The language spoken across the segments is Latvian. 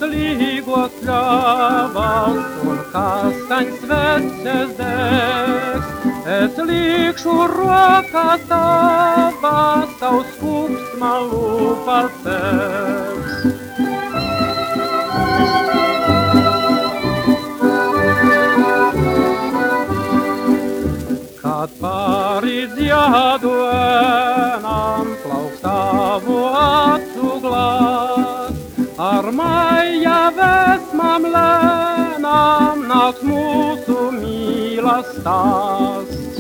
lygos ļāvas un kastaņas veces degs. Es likšu rokās tavās, tavs kungs man lūpas segs. Kad pāri dziedoenam plauks tavu acu glāz, ar maija vesmam lēnām nāks mūsu mīlas stāsts.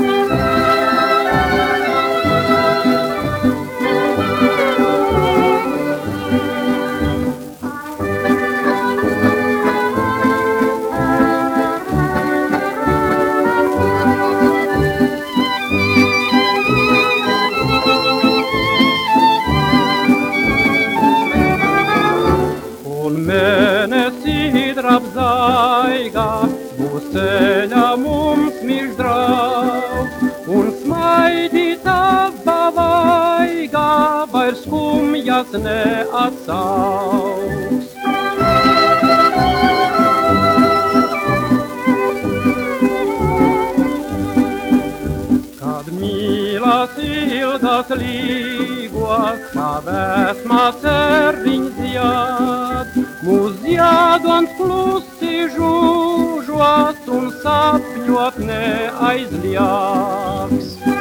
Apzaiga, būs ceļā mums mīļš draugs, un smaidi tava vaiga vairs skumjas neatsauks. Kad mīlas ilgas līgos, kā vesmā cerriņš dzied, mūs ziedons klusi žūžos un sapņot neaizlieks.